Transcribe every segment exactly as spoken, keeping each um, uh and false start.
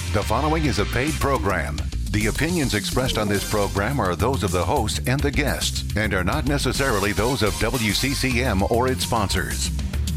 The following is a paid program. The opinions expressed on this program are those of the host and the guests and are not necessarily those of W C C M or its sponsors.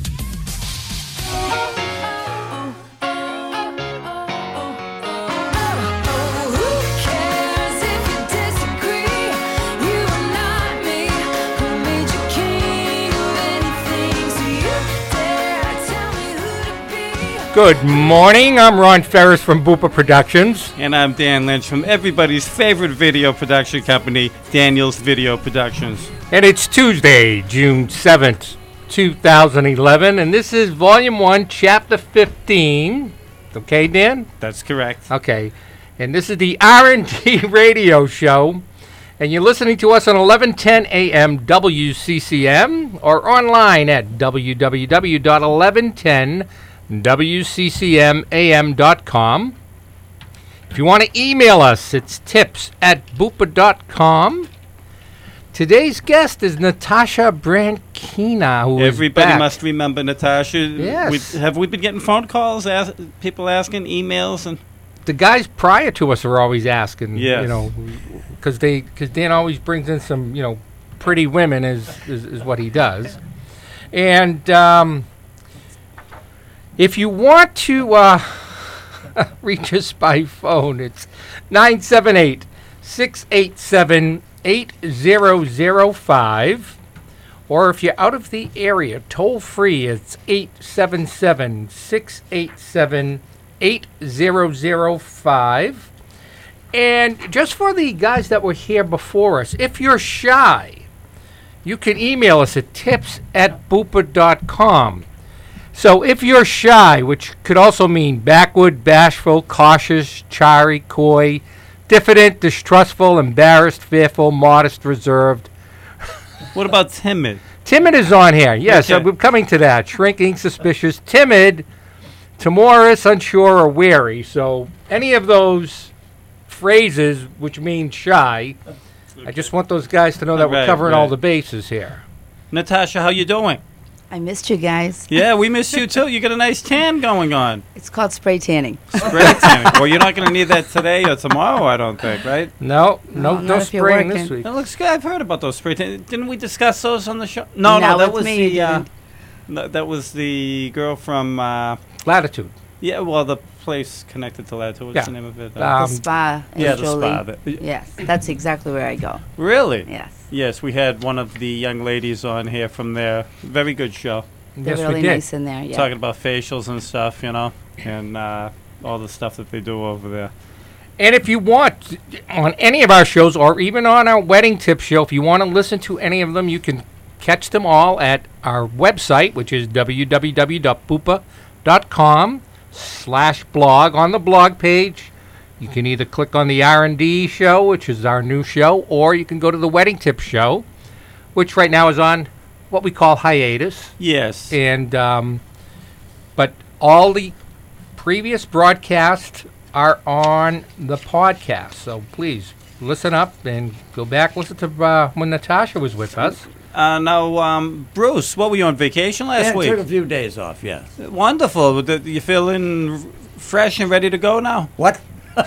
Good morning, I'm Ron Ferris from Bupa Productions. And I'm Dan Lynch from everybody's favorite video production company, Daniel's Video Productions. And it's Tuesday, June seventh, two thousand eleven, and this is Volume one, Chapter fifteen. Okay, Dan? That's correct. Okay, and this is the R and D Radio Show, and you're listening to us on eleven ten A M W C C M or online at w w w dot eleven ten W C C M A M dot com. If you want to email us, it's tips at bupa dot com. Today's guest is Natasha Brankina, who Everybody is back. must remember Natasha. Yes. We, have we been getting phone calls, ask, people asking, emails? and The guys prior to us are always asking, Yes. you know, because they because Dan always brings in some, you know, pretty women is, is, is what he does. And um, if you want to uh, reach us by phone, it's nine seven eight, six eight seven, eight zero zero five. Or if you're out of the area, toll free, it's eight seven seven, six eight seven, eight zero zero five. And just for the guys that were here before us, if you're shy, you can email us at tips at bupa dot com. So if you're shy, which could also mean backward, bashful, cautious, chary, coy, diffident, distrustful, embarrassed, fearful, modest, reserved. What about timid? Timid is on here. Yes, Okay. uh, we're coming to that. Shrinking, suspicious, timid, timorous, unsure, or wary. So any of those phrases which mean shy, I just want those guys to know that we're Right, covering all right. the bases here. Natasha, how you doing? I missed you guys. Yeah, we missed you too. You got a nice tan going on. It's called spray tanning. Spray tanning. Well, you're not going to need that today or tomorrow, I don't think, right? No, no, No, no, not if you're spraying this working. week. That looks good. I've heard about those spray tan. Didn't we discuss those on the show? No, no, No, that with was me you the uh, didn't. no, that was the girl from uh, Latitude. yeah, well, the place connected to Latitude. What's Yeah. the name of it? Uh, The Um, spa in yeah, the Jolie. spa. That- Yes, that's exactly where I go. Really? Yes. Yes, we had one of the young ladies on here from there. Very good show. They're Yes, really we did. nice in there. Yeah. Talking about facials and stuff, you know, and uh, all the stuff that they do over there. And if you want, on any of our shows, or even on our wedding tip show, if you want to listen to any of them, you can catch them all at our website, which is w w w dot bupa dot com slash blog. On the blog page, you can either click on the R and D show, which is our new show, or you can go to the wedding tip show, which right now is on what we call hiatus. Yes. And um, but all the previous broadcasts are on the podcast, so please listen up and go back listen to uh, when Natasha was with us. Uh, now, um, Bruce, what were you on vacation last Yeah, I week? took a few days off, yeah. Wonderful. Th- You feeling r- fresh and ready to go now? What?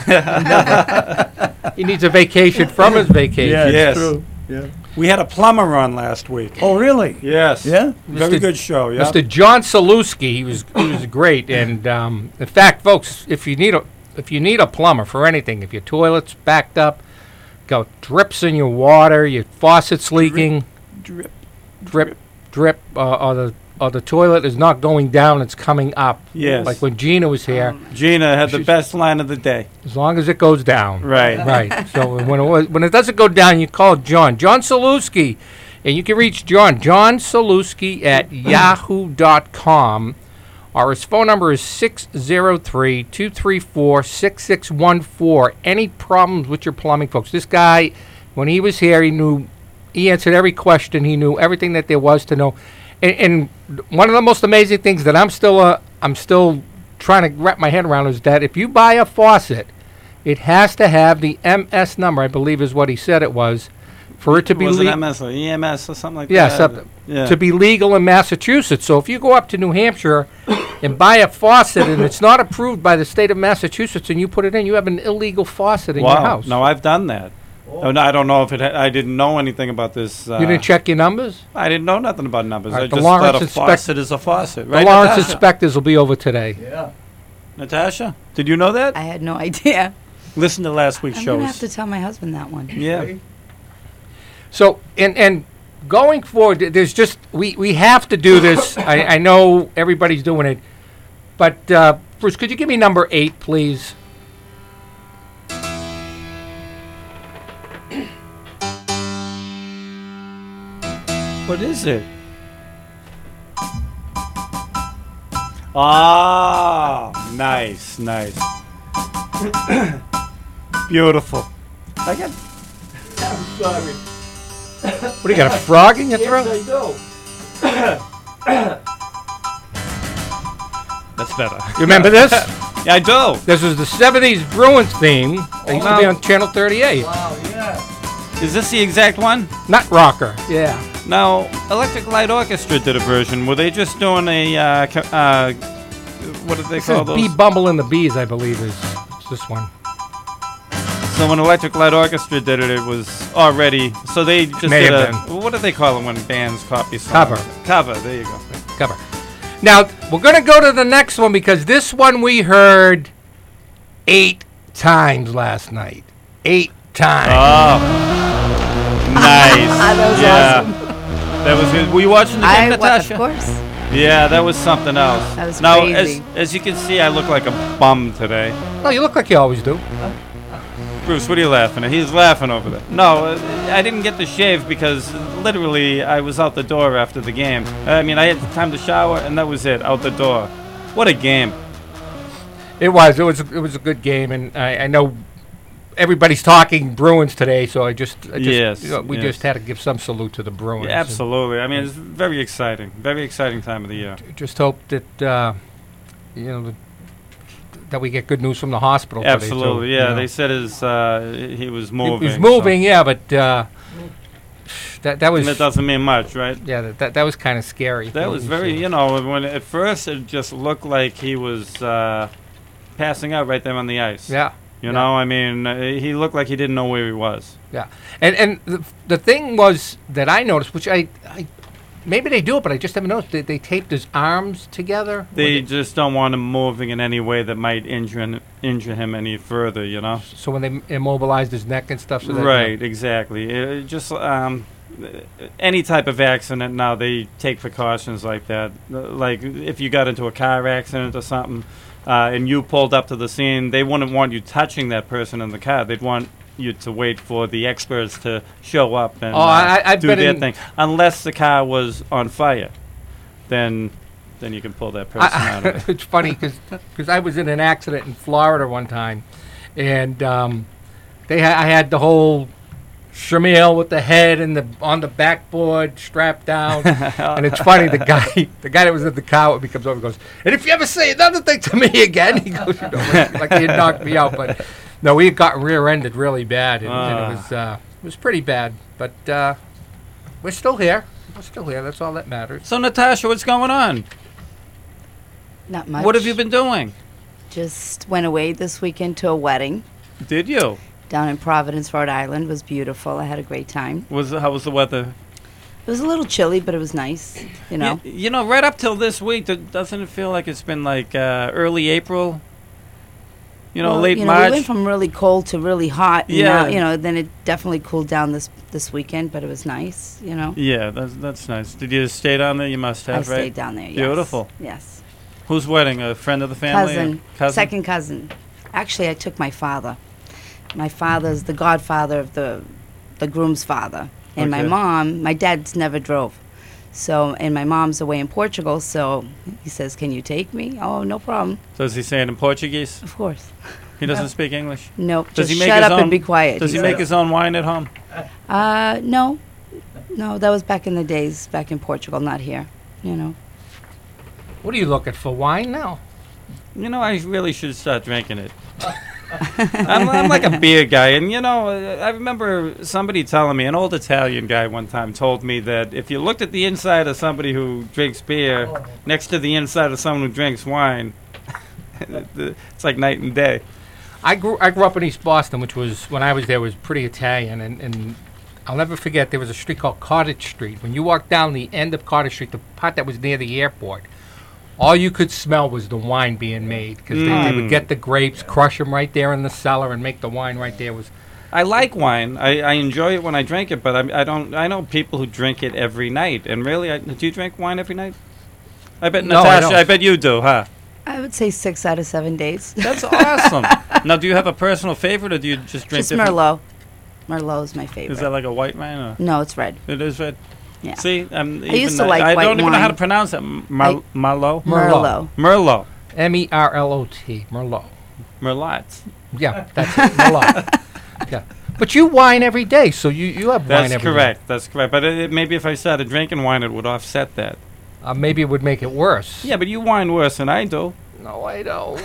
He needs a vacation from his vacation. Yeah, it's Yes. true. Yeah. We had a plumber on last week. Oh, really? Yes. Yeah? Very Mister good show. Yeah. Mister John Saluski, he was he was great, and um, in fact, folks, if you need a if you need a plumber for anything, if your toilet's backed up, got drips in your water, your faucet's leaking, Drip. drip, drip, uh, or the or the toilet is not going down, it's coming up. Yes. Like when Gina was here, Gina had the She's- best line of the day. as long as it goes down. Right. Right. So when it was, when it doesn't go down, you call John. John Saluski. And you can reach John. John Saluski at yahoo dot com. Or his phone number is six zero three, two three four, six six one four. Any problems with your plumbing, folks? This guy, when he was here, he knew, he answered every question. He knew everything that there was to know. And, and one of the most amazing things that I'm still, uh, I'm still trying to wrap my head around is that if you buy a faucet, it has to have the M S number, I believe is what he said it was, For it to be was it le- M S or E M S or something like yeah, that? something, Yeah. to be legal in Massachusetts. So if you go up to New Hampshire and buy a faucet and it's not approved by the state of Massachusetts and you put it in, you have an illegal faucet in wow. your house. No, I've done that. Oh, no, I don't know if it. Ha- I didn't know anything about this. Uh, You didn't check your numbers? I didn't know nothing about numbers. All right, I the just Lawrence thought a inspect- faucet is a faucet, The right? Lawrence Natasha? inspectors will be over today. Yeah. Natasha, did you know that? I had no idea. Listen to last week's I'm shows. gonna have to tell my husband that one. yeah. So, and and going forward, th- there's just, we, we have to do this. I, I know everybody's doing it. But, uh, Bruce, could you give me number eight, please? What is it? Ah, nice, nice. Beautiful. I got. I'm sorry. What, do you got a frog in your throat? I do. That's better. You remember this? Yeah, I do. This was the seventies Bruins theme. It used to be wow. on Channel thirty-eight. Wow, yeah. Is this the exact one? Nut Rocker. Yeah. Now, Electric Light Orchestra did a version. Were they just doing a, uh, ca- uh, what did they This call is those? Bee Bumble and the Bees, I believe, is it's this one. So when Electric Light Orchestra did it, it was already, so they just May did a, have what do they call it when bands copy songs? Cover. Cover, there you go. Cover. Now, we're going to go to the next one because this one we heard eight times last night. Eight times. Oh, nice. That was yeah. awesome. That was good. Were you watching the game, I, wa- Natasha? of course. Yeah, that was something else. That was now, crazy. as as you can see, I look like a bum today. No, you look like you always do. Bruce, what are you laughing at? He's laughing over there. No, uh, I didn't get to shave because literally I was out the door after the game. I mean, I had time to shower and that was it, out the door. What a game. It was. It was. It was a good game, and I, I know everybody's talking Bruins today, so I just, I just Yes, you know, we yes. just had to give some salute to the Bruins. Yeah, absolutely. I mean, it's very exciting. Very exciting time of the year. And just hope that uh, you know that, that we get good news from the hospital. today, too, Absolutely, you yeah. know. They said his, uh, he was He moving. was moving, yeah, but uh, that that So. was And that doesn't mean much, right? yeah that that, that was kind of scary. That was very, you know, when at first it just looked like he was uh, passing out right there on the ice. yeah. You yeah. know, I mean, uh, he looked like he didn't know where he was. Yeah, and and the, the thing was that I noticed, which I, I maybe they do it, but I just haven't noticed. They, they taped his arms together. They When just don't want him moving in any way that might injure n- injure him any further. You know. so when they m- immobilized his neck and stuff. So that, Right. Exactly. It just um, uh, any type of accident now they take precautions like that. Uh, Like if you got into a car accident or something. Uh, and you pulled up to the scene, they wouldn't want you touching that person in the car. They'd want you to wait for the experts to show up and Oh, I- uh, I've do been their in- thing. Unless the car was on fire, then then you can pull that person out of it. It's funny because I was in an accident in Florida one time, and um, they ha- I had the whole Shamil with the head and the on the backboard strapped down, and it's funny the guy the guy that was in the car with me comes over and goes, and if you ever say another thing to me again, he goes, you know, like, like he had knocked me out, but no, we had gotten rear-ended really bad, and, and Ah. it was uh, it was pretty bad, but uh, we're still here, we're still here. That's all that matters. So Natasha, what's going on? Not much. What have you been doing? Just went away this weekend to a wedding Did you? down in Providence, Rhode Island. It was beautiful. I had a great time. Was how was the weather? It was a little chilly, but it was nice. You know. Y- you know, right up till this week, th- doesn't it feel like it's been like uh, early April? You know, Well, late you know, March. We went from really cold to really hot. And Yeah. Now, you know, then it definitely cooled down this this weekend, but it was nice. You know. Yeah, that's that's nice. Did you stay down there? You must I have, right? stayed down there. Yes. Beautiful. Yes. Whose wedding? A friend of the family? Cousin, A cousin? second cousin. Actually, I took my father. My father's the godfather of the the groom's father, and my Okay. mom. My dad's never drove, so and my mom's away in Portugal. So he says, "Can you take me?" Oh, no problem. Does he say it in Portuguese? Of course. He doesn't speak English. Nope. Does just he make shut his up own, and be quiet. Does he said. make his own wine at home? Uh, no, no. That was back in the days, back in Portugal, not here. You know. What are you looking for? Wine now? You know, I really should start drinking it. I'm, I'm like a beer guy, and you know, I remember somebody telling me, an old Italian guy one time told me that if you looked at the inside of somebody who drinks beer next to the inside of someone who drinks wine, it's like night and day. I grew I grew up in East Boston, which was, when I was there, was pretty Italian, and, and I'll never forget, there was a street called Cottage Street. When you walked down the end of Cottage Street, the part that was near the airport, all you could smell was the wine being made, because they, they would get the grapes, crush them right there in the cellar, and make the wine right there. Was I like wine. I, I enjoy it when I drink it, but I, I don't. I know people who drink it every night. And really, I, do you drink wine every night? I bet No, I Natasha. don't. I, bet you do, huh? I would say six out of seven days. That's awesome. Now, do you have a personal favorite, or do you just drink? Just different- Merlot. Merlot is my favorite. Is that like a white wine? Or? No, it's red. It is red. Yeah. See, I'm I used to like I white don't even know how to wine. pronounce it. Mar- I- Merlot. Merlot. Merlot. Merlot. M E R L O T, Merlot. Merlot. Yeah, that's it, Merlot. Yeah. But you wine every day, so you, you have wine That's every day. correct. That's correct. But it, it, maybe if I started drinking wine, it would offset that. Uh, maybe it would make it worse. Yeah, but you wine worse than I do. No, I don't.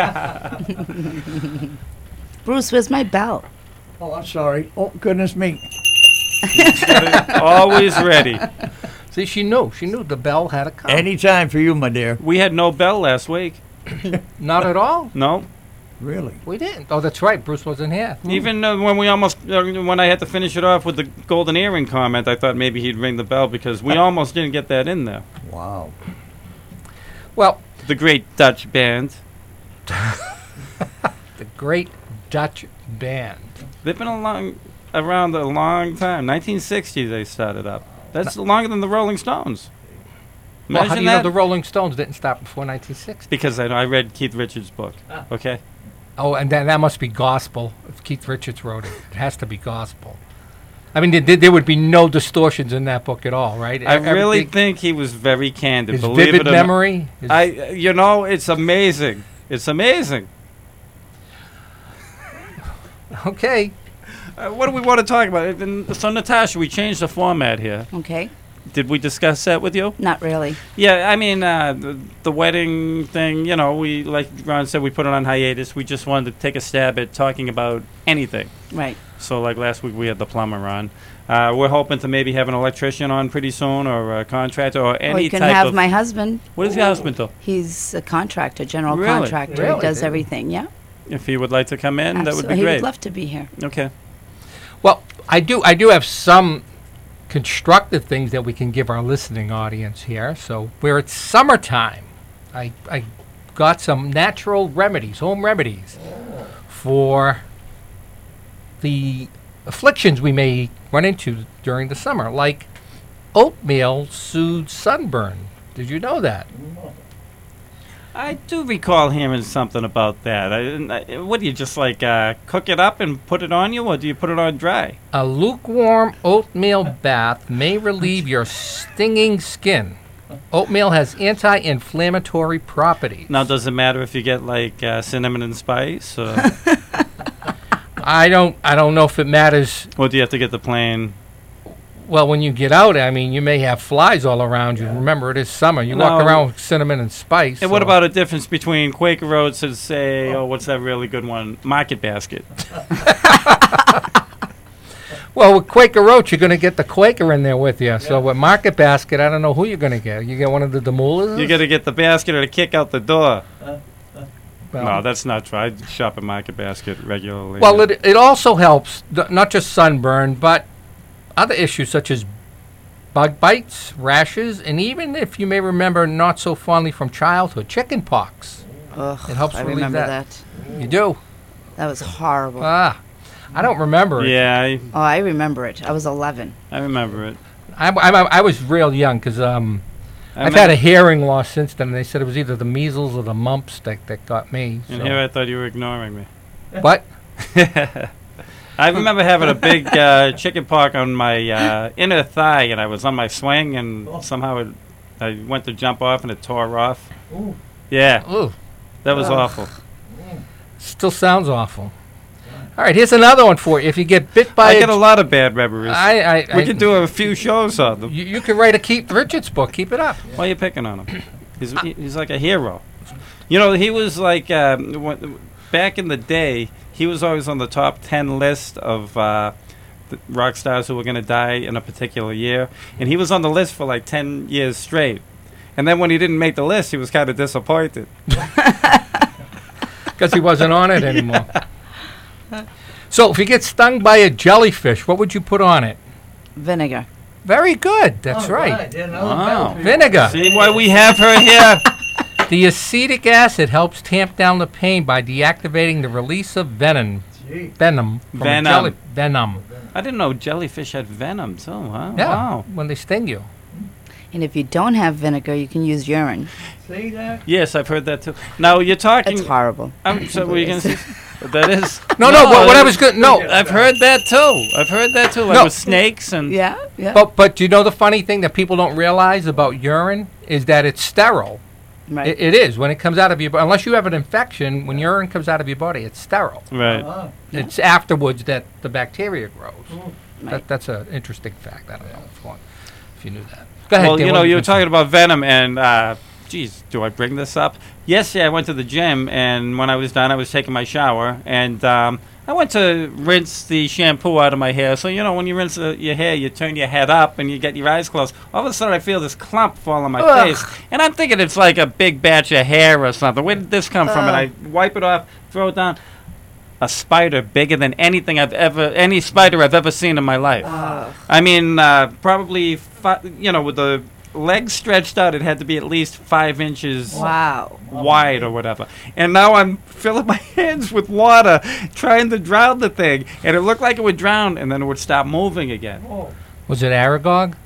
Bruce, where's my bell? Oh, I'm sorry. Oh, goodness me. Always ready. See, she knew. She knew the bell had to come. Any time for you, my dear. We had no bell last week. Not at all. No. Really? We didn't. Oh, that's right. Bruce wasn't here. Even uh, when we almost, uh, when I had to finish it off with the golden earring comment, I thought maybe he'd ring the bell because we almost didn't get that in there. Wow. Well, The great Dutch band. the great Dutch band. They've been along, around a long time. nineteen sixty they started up. That's longer than the Rolling Stones. Well, how Imagine do you that. know the Rolling Stones didn't start before nineteen sixty? Because I know I read Keith Richards' book. Okay. Oh, and then that must be gospel. If Keith Richards wrote it, it has to be gospel. I mean, there, there would be no distortions in that book at all, right? I really Everything- think he was very candid. his Believe vivid it or not. memory. his- I, you know, it's amazing. It's amazing. okay. Uh, what do we want to talk about? Even- So, Natasha, we changed the format here. Okay. Did we discuss that with you? Not really. Yeah, I mean, uh, the, the wedding thing, you know, we, like Ron said, we put it on hiatus. We just wanted to take a stab at talking about anything. Right. So, like last week, we had the plumber on. Uh, we're hoping to maybe have an electrician on pretty soon, or a contractor, or any Or you can type have of. my husband. What does your husband do? He's a contractor, general Really? contractor. Really? He does everything. Yeah. If he would like to come in, that would Absolutely. be He great. would love to be here. Okay. Well, I do. I do have some constructive things that we can give our listening audience here. So, where it's summertime, I I got some natural remedies, home remedies, for the afflictions we may run into during the summer, like oatmeal soothes sunburn. Did you know that? I do recall hearing something about that. I, I, what do you just like uh, cook it up and put it on you, or do you put it on dry? A lukewarm oatmeal bath may relieve your stinging skin. Oatmeal has anti-inflammatory properties. Now, does it matter if you get like uh, cinnamon and spice, or, I don't. I don't know if it matters. or do you have to get the plain? Well, when you get out, I mean, you may have flies all around you. Remember, it is summer. You walk No. around with cinnamon and spice. And what so- about a difference between Quaker Oats and say, oh, what's that really good one, Market Basket? Well, with Quaker Oats, you're going to get the Quaker in there with you. So with Market Basket, I don't know who you're going to get. You get one of the Demulas? You got to get the basket or the kick out the door. Well, No, that's not true. I shop at Market Basket regularly. Well, it, it also helps, th- not just sunburn, but other issues such as bug bites, rashes, and even, if you may remember not so fondly from childhood, chicken pox. Ugh, It helps I relieve remember that. that. You do? That was horrible. Ah, I don't remember it. Yeah, I, oh, I remember it. I was eleven. I remember it. I, I, I was real young because um, I I've me- had a hearing loss since then. They said it was either the measles or the mumps that, that got me. And so- here I thought you were ignoring me. What? I remember having a big uh, chicken pox on my uh, inner thigh, and I was on my swing, and somehow it, I went to jump off, and it tore off. Ooh. Yeah, Ooh, that was Ugh. awful. still sounds awful. All right, here's another one for you. If you get bit by I a get a lot of bad memories. I, I, we I- can do a few shows on them. You, you can write a Keith Richards book. Keep it up. Why are you picking on him? He's, he- he's like a hero. You know, he was like, um, when, back in the day, he was always on the top ten list of uh, the rock stars who were going to die in a particular year. And he was on the list for like ten years straight. And then when he didn't make the list, he was kind of disappointed. Because he wasn't on it anymore. So if you get stung by a jellyfish, what would you put on it? Vinegar. Very good. That's right. Wow. Vinegar. See why we have her here? The acetic acid helps tamp down the pain by deactivating the release of venom. Gee. Venom. From a Venom. jelly- venom. I didn't know jellyfish had venom, too, huh? Yeah. Wow. When they sting you. And if you don't have vinegar, you can use urine. See that? Yes, I've heard that, too. Now, you're talking... It's horrible. I'm so were you going to say? That is... No, no, what, what I that- was good. No. I've heard that, too. I've heard that, too. Like No. with snakes and... Yeah, yeah. But, but you know the funny thing that people don't realize about urine is that it's sterile. right. It, it is. When it comes out of your body, unless you have an infection, when urine comes out of your body, it's sterile. Right. Uh-huh. It's afterwards that the bacteria grows. Right. That, that's an interesting fact. I don't know if, one, if you knew that. Go ahead. Well, Dan, you what know, were you were gonna say? talking about venom, and, uh, geez, do I bring this up? Yesterday, I went to the gym, and when I was done, I was taking my shower, and um, I went to rinse the shampoo out of my hair. So, you know, when you rinse uh, your hair, you turn your head up, and you get your eyes closed. All of a sudden, I feel this clump fall on my Ugh. face, and I'm thinking it's like a big batch of hair or something. Where did this come from? And I wipe it off, throw it down. A spider bigger than anything I've ever, any spider I've ever seen in my life. I mean, uh, probably, fi- you know, with the legs stretched out, it had to be at least five inches Wow. wide or whatever. And now I'm filling my hands with water, trying to drown the thing. And it looked like it would drown, and then it would stop moving again. Was it Aragog?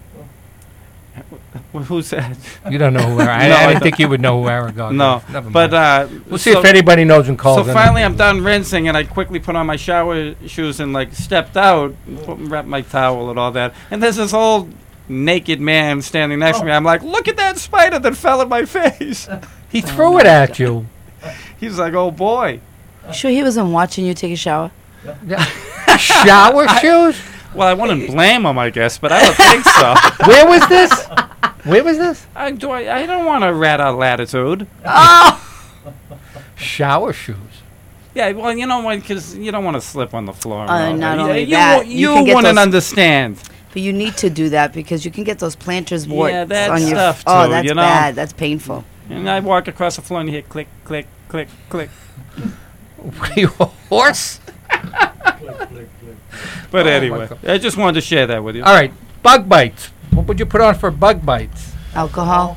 Wh- Who's that? You don't know who Aragog I, No, I I didn't don't. think you would know who Aragog No. is. Never But, mind. uh... we'll see so- if anybody knows and calls So in. finally, I'm done rinsing, and I quickly put on my shower shoes and like stepped out, put, wrapped my towel and all that. And there's this old naked man standing next to me. I'm like, look at that spider that fell in my face. He threw it at you. He's like, oh boy. Sure he wasn't watching you take a shower? Yeah. Shower shoes? Well, I wouldn't blame him, I guess, but I don't think so. Where was this? Where was this? I do. I, I don't want to rat out latitude. Shower shoes. Yeah, well, you know what? Because you don't want to slip on the floor. and Uh, all not that. only you, that, you, you can get wouldn't those- understand. But you need to do that because you can get those planters warts Yeah, that on your stuff, Oh, too, that's you know? bad. That's painful. And I walk across the floor and you hear click, click, click, click. What are you, a horse? But Oh, anyway, my I just wanted to share that with you. All right, bug bites. What would you put on for bug bites? Alcohol.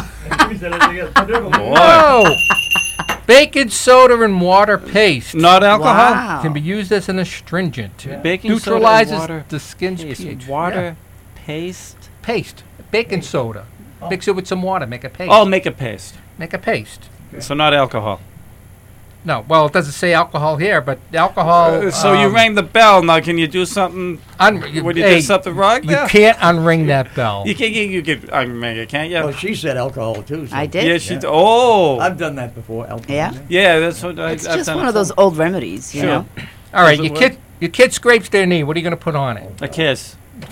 Whoa! Baking soda and water paste Not alcohol? Wow. can be used as an astringent. Baking soda and Neutralizes water the skin's paste. pH. Water Yeah. paste? Paste. Baking soda. Mix it with some water. Make a paste. Oh, make a paste. Make a paste. So not alcohol. No, well, it doesn't say alcohol here, but alcohol. Uh, so you um, rang the bell. Now, can you do something un- when you hey, did something wrong? You there? can't unring that bell. You can. You can unring it, can't you? Well, she said alcohol too. So. I did. Yeah, she. Yeah. d- Oh. I've done that before. Alcohol. Yeah? yeah, that's what I, It's I've just done. one it of those for- old remedies, you Sure. know? All right, Does it your kid, your kid scrapes their knee. What are you going to put on it? A kiss.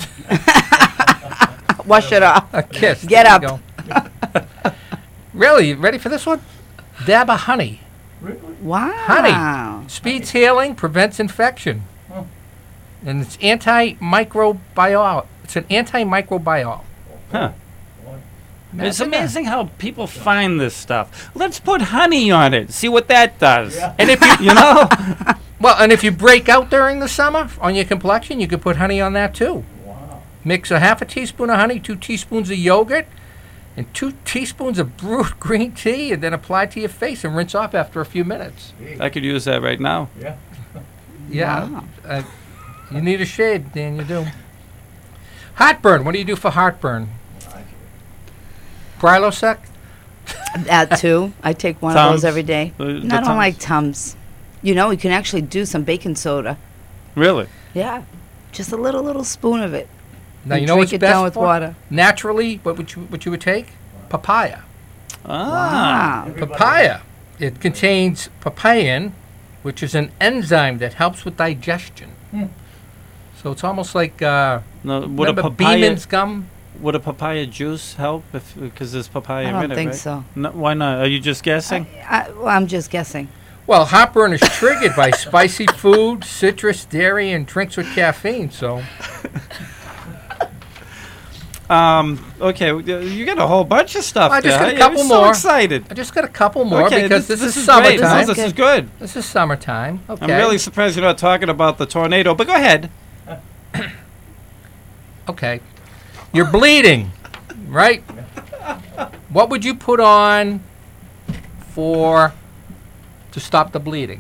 Wash it off. A kiss. Get There you up. go. Really? You ready for this one? Dab of honey. Wow. Honey. Speeds healing, prevents infection. And it's antimicrobial. It's an antimicrobial. Huh. It's Imagine that. amazing how people find this stuff. Let's put honey on it. See what that does. And if you, You know? well, and if you break out during the summer on your complexion, you could put honey on that too. Mix a half a teaspoon of honey, two teaspoons of yogurt, and two teaspoons of brewed green tea, and then apply to your face and rinse off after a few minutes. I could use that right now. Yeah. Yeah. Wow. Uh, you need a shave, Dan, you do. Heartburn. What do you do for heartburn? Prilosec? That too. I take one of Tums. those every day. Uh, the No, I don't Tums. like Tums. You know, you can actually do some baking soda. Really? Yeah. Just a little, little spoon of it. Now, And you know drink what's it best down with for? water. Naturally, what would you, what you would take? Papaya. Ah. Wow. Papaya. It contains papain, which is an enzyme that helps with digestion. So it's almost like, uh, No, would a remember papaya Beeman's gum? would a papaya juice help if because there's papaya I in don't it, think right? so. No, why not? Are you just guessing? I, well, I'm just guessing. Well, heartburn is triggered by spicy food, citrus, dairy, and drinks with caffeine. So, Um, okay, w- you got a whole bunch of stuff. I just there. got a I- couple I'm so more. excited. I just got a couple more Okay, because this, this, is, great. summertime. This, is- this is good. This is summertime. Okay. I'm really surprised you're not talking about the tornado, but go ahead. Okay. You're bleeding, right? What would you put on for to stop the bleeding?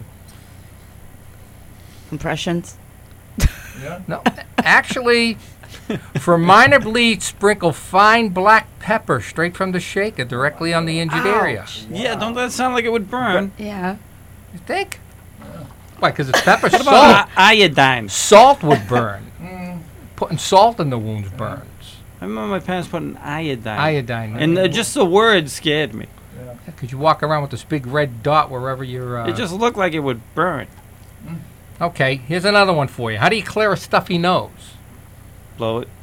Compressions. No, actually, for minor bleed, sprinkle fine black pepper straight from the shaker directly on the injured area. Ouch. Yeah, don't that sound like it would burn? Yeah. You think? Why? Because it's pepper. What Salt. about i- iodine? Salt would burn. Putting salt in the wounds burns. I remember my parents putting iodine. Iodine. And uh, just the word scared me. Because you walk around with this big red dot wherever you're. Uh, It just looked like it would burn. Okay, here's another one for you. How do you clear a stuffy nose? Blow it.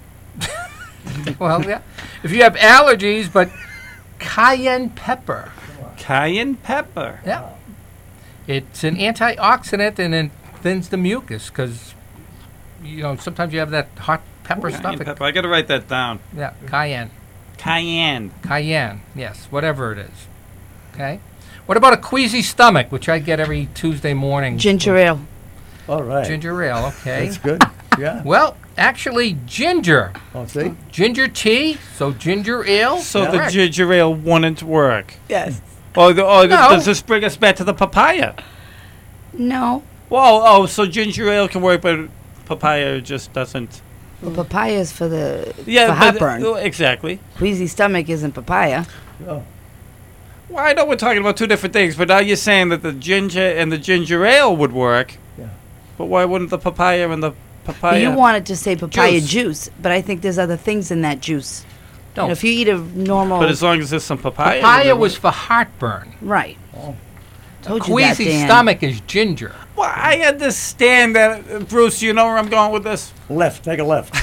Well, yeah. If you have allergies, but cayenne pepper. Cayenne pepper. Yeah. It's an antioxidant and it thins the mucus because, you know, sometimes you have that hot pepper stuff. Cayenne It- pepper. I got to write that down. Yeah, cayenne. Cayenne. Cayenne, yes, whatever it is. Okay? What about a queasy stomach, which I get every Tuesday morning? Ginger ale. All right. Ginger ale, okay. That's good. Yeah. Well, actually, ginger. Oh, see? Ginger tea, so ginger ale. So the Correct. ginger ale wouldn't work. Yes. Oh, the, oh the- No. does this bring us back to the papaya? No. Whoa, oh, so ginger ale can work, but papaya just doesn't. Well, papaya is for the Yeah, for but- heartburn. uh, exactly. Queasy stomach isn't papaya. Oh, Well, I know we're talking about two different things, but now you're saying that the ginger and the ginger ale would work. Yeah. But why wouldn't the papaya and the But papaya? you wanted to say papaya Juice. juice. but I think there's other things in that juice. No, You know, if you eat a normal, But as long as there's some papaya. papaya then it was would- for heartburn. right? Oh. Told you that, Queasy Dan. stomach is ginger. Well, I understand that, uh, Bruce. You know where I'm going with this. Left. Take a left.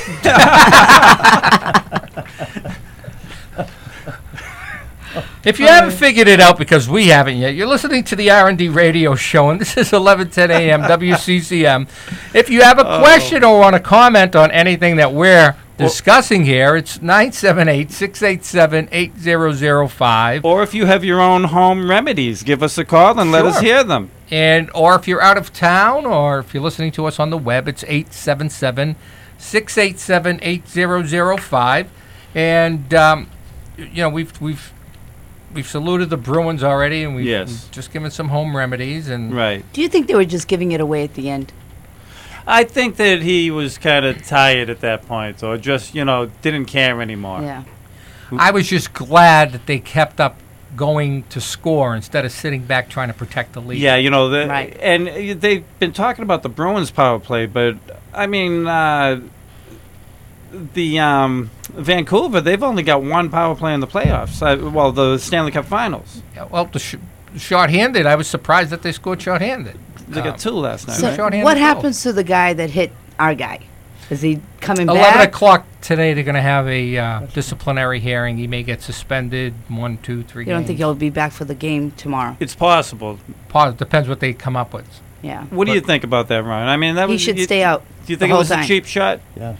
If you haven't figured it out, because we haven't yet, you're listening to the R and D Radio Show, and this is eleven ten a m W C C M. If you have a Oh. question or want to comment on anything that we're discussing here, it's nine seven eight, six eight seven, eight zero zero five. Or if you have your own home remedies, give us a call and let us Sure. hear them. And or if you're out of town, or if you're listening to us on the web, it's eight seven seven, six eight seven, eight zero zero five. And um, y- you know, we've we've we've saluted the Bruins already, and we've, Yes. we've just given some home remedies. And Right. Do you think they were just giving it away at the end? I think that he was kind of tired at that point, or just, you know, didn't care anymore. Yeah. I was just glad that they kept up going to score instead of sitting back trying to protect the lead. Yeah, you know, the, Right. and uh, they've been talking about the Bruins power play, but I mean, uh, the um, Vancouver, they've only got one power play in the playoffs. Uh, well, the Stanley Cup Finals. Yeah, well, the sh- short-handed, I was surprised that they scored short-handed. They Um, got two last night. So right? shorthanded what goal. happens to the guy that hit our guy? Is he coming eleven back? o'clock today, they're going to have a uh, disciplinary hearing. He may get suspended one, two, three You don't games. think he'll be back for the game tomorrow? It's possible. Pause. Depends what they come up with. Yeah. What do you But- think about that, Ryan? I mean, that He was. should you, stay out. Do you the think it whole was time. a cheap shot? Yeah.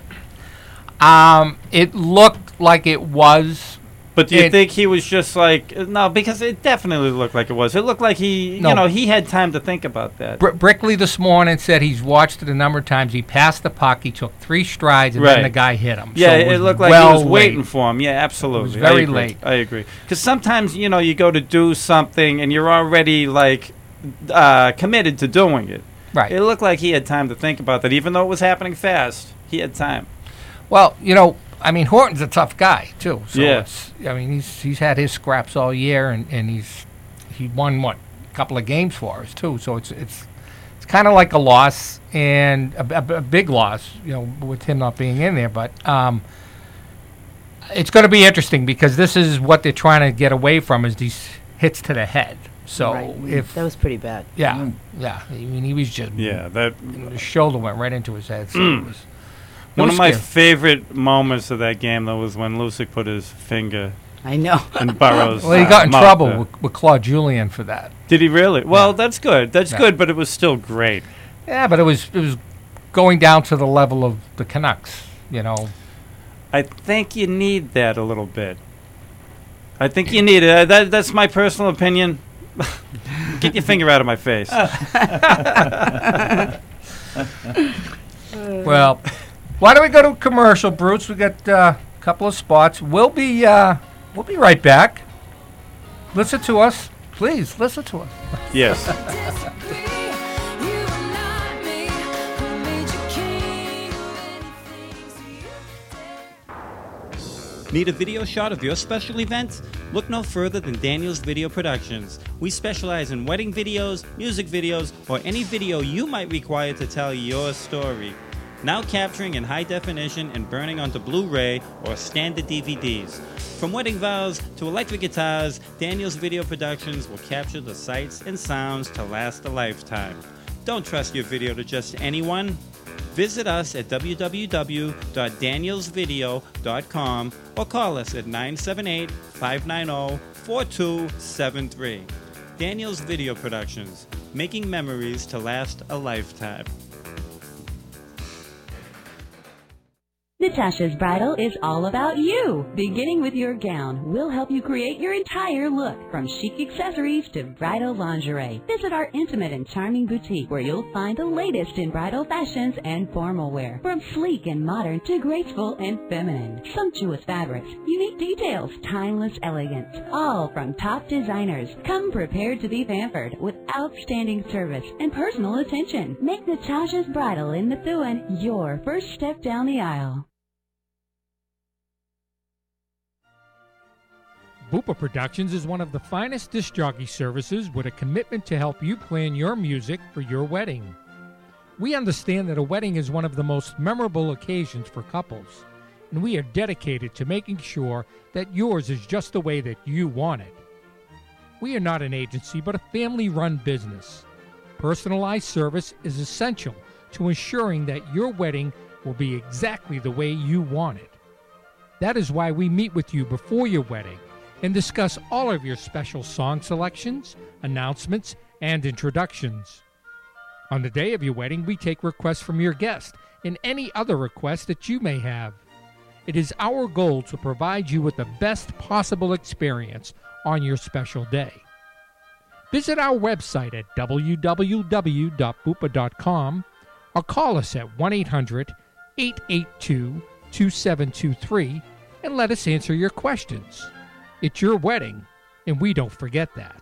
Um, it looked like it was. But do you It- think he was just like no? Because it definitely looked like it was. It looked like he, No. you know, he had time to think about that. Br- Brickley this morning said he's watched it a number of times. He passed the puck. He took three strides, and then Right. the guy hit him. Yeah, So it, was looked like well he was waiting late. for him. Yeah, absolutely. It was very I agree. late. I agree. Because sometimes, you know, you go to do something and you're already like uh, committed to doing it. Right. It looked like he had time to think about that, even though it was happening fast. He had time. Well, you know, I mean, Horton's a tough guy too. So Yeah. it's, I mean, he's he's had his scraps all year, and, and he's he won what a couple of games for us too. So it's it's it's kind of like a loss and a, a- a big loss, you know, with him not being in there. But um, it's going to be interesting because this is what they're trying to get away from is these hits to the head. So Right. if That was pretty bad. yeah Mm. yeah, I mean, he was just Yeah, that you know, the shoulder went right into his head. So Mm. it was, it one was of my scary. favorite moments of that game though was when Lucic put his finger I know. in Burroughs. Well, he uh, got in mouth trouble there. with, with Claude Julien for that. Did he really? Well, Yeah. that's good. That's Yeah. good, but it was still great. Yeah, but it was it was going down to the level of the Canucks, you know. I think you need that a little bit. I think you need it. Uh, that, that's my personal opinion. Get your finger out of my face. Well, why don't we go to commercial, Bruce? We got uh, a couple of spots. We'll be uh, we'll be right back. Listen to us, please. Listen to us. Yes. Need a video shot of your special event? Look no further than Daniels Video Productions. We specialize in wedding videos, music videos, or any video you might require to tell your story. Now capturing in high definition and burning onto Blu-ray or standard D V Ds. From wedding vows to electric guitars, Daniels Video Productions will capture the sights and sounds to last a lifetime. Don't trust your video to just anyone. Visit us at w w w dot daniels video dot com or call us at nine seven eight, five nine zero, four two seven three. Daniels Video Productions, making memories to last a lifetime. Natasha's Bridal is all about you. Beginning with your gown, we'll help you create your entire look, from chic accessories to bridal lingerie. Visit our intimate and charming boutique where you'll find the latest in bridal fashions and formal wear. From sleek and modern to graceful and feminine. Sumptuous fabrics, unique details, timeless elegance. All from top designers. Come prepared to be pampered with outstanding service and personal attention. Make Natasha's Bridal in Methuen your first step down the aisle. Bupa Productions is one of the finest disc jockey services with a commitment to help you plan your music for your wedding. We understand that a wedding is one of the most memorable occasions for couples, and we are dedicated to making sure that yours is just the way that you want it. We are not an agency, but a family-run business. Personalized service is essential to ensuring that your wedding will be exactly the way you want it. That is why we meet with you before your wedding and discuss all of your special song selections, announcements, and introductions. On the day of your wedding, we take requests from your guests and any other requests that you may have. It is our goal to provide you with the best possible experience on your special day. Visit our website at w w w dot bupa dot com or call us at one eight hundred, eight eight two, two seven two three and let us answer your questions. It's your wedding, and we don't forget that.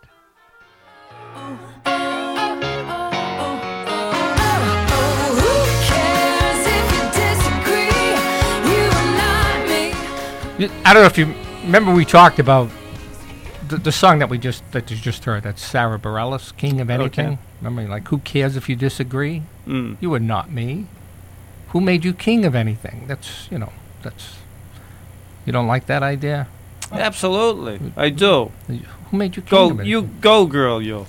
I don't know if you remember we talked about the, the song that we just that you just heard. That's Sarah Bareilles, "King of Anything." Okay. Remember, like, who cares if you disagree? Mm. You are not me. Who made you king of anything? That's you know. That's you don't like that idea. Absolutely, I do. Who made you king Go, of anything? you go, girl, you.